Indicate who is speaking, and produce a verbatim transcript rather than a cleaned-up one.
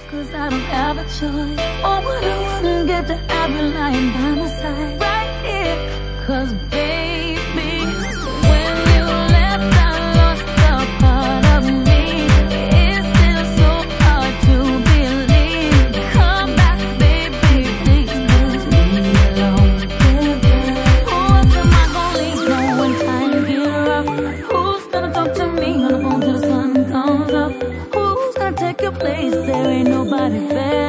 Speaker 1: Cause I don't have a choice. Oh, but I wouldn't get to have you lying by my side right here. Cause baby, when you left I lost a part of me. It's still so hard to believe. Come back baby, please, cause leave me alone. Who else am I gonna lean on when times get rough? Who's gonna talk to me on the phone till the sun comes up? Who's gonna take your place? There ain't nobody better.